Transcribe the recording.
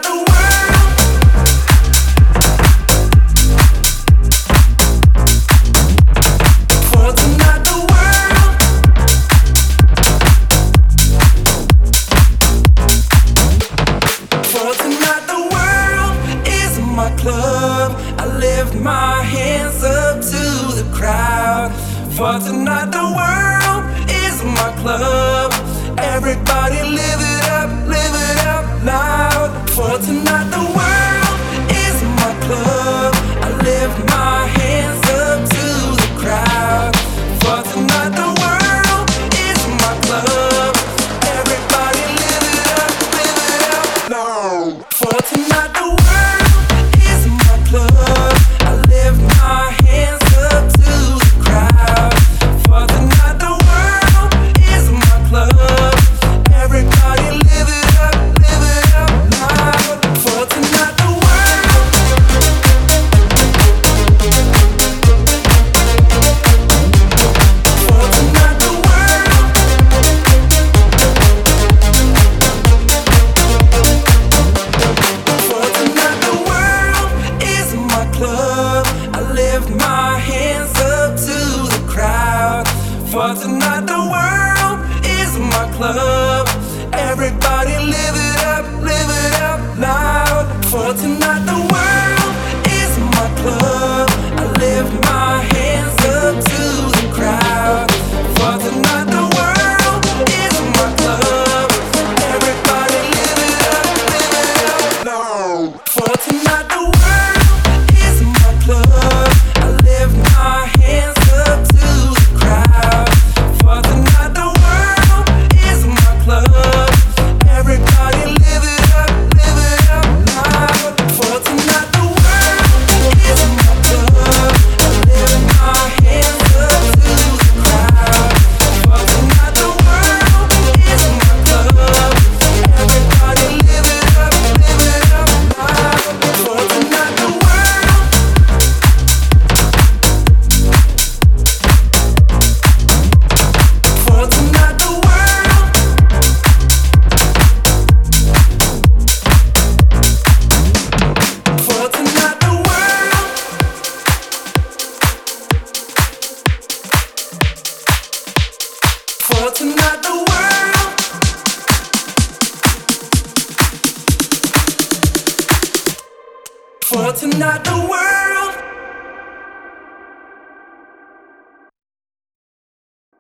For tonight the world is my club. Everybody live it up loud. For tonight the world is my club. I lift my hands up to the crowd. For tonight the world is my club. Everybody live it up loud. For tonight the world is my club. I lift my hands up to the crowd. For tonight the world is my club. Everybody live it up loud. For tonight the world. For tonight the world. For tonight the world is my club. I lift my hands up to the crowd. For tonight the world is my club. Everybody live it up loud. For tonight the world is my club. I lift my hands up to the crowd. For tonight the world is my club. Everybody live it up loud. For tonight the world is my club. I lift my hands up to the crowd. For tonight the world is my club. Everybody live it up loud. For tonight the world is my club. I lift my hands up to the crowd. For tonight the world is my club. Everybody live it up loud. For tonight the world. For tonight the world. For tonight the world. For tonight the world. For tonight the world.